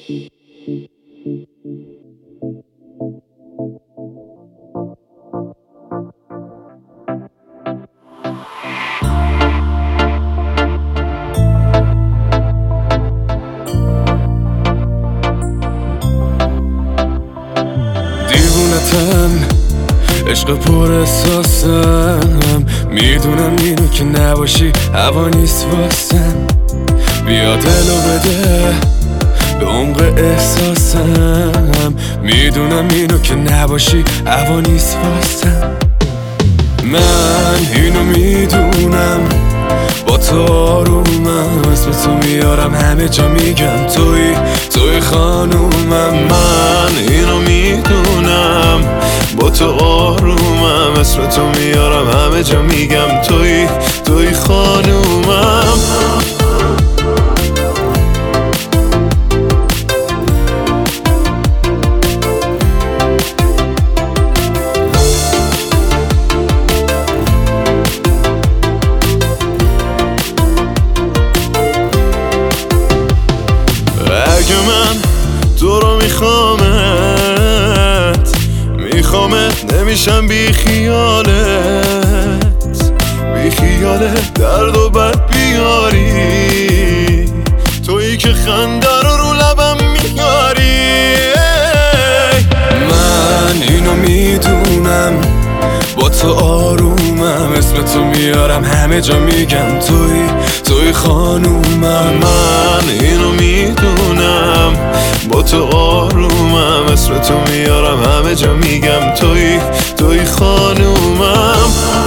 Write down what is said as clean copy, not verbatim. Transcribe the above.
دیوونتم، عشق پر احساسم، میدونم اینو که نباشی هوا نیست واسم. بیا دلو بده به عمق احساسم، میدونم اینو که نباشی هوا نیست واسم. من اینو میدونم با تو آرومم، اسم تو میارم همه جا میگم توی خانومم. من اینو میدونم با تو آرومم، اسم تو میارم همه جا میگم توی خانومم. اگه من تو رو میخوامت نمیشم بی خیالت درد و بد بیاری، تویی که خنده رو لبم میاری. من اینو میدونم با تو آرومم، اسم تو میارم همه جا میگم توی خانومم. من اینو میدونم با تو آرومم، اسم تو میارم همه جا میگم توی خانومم.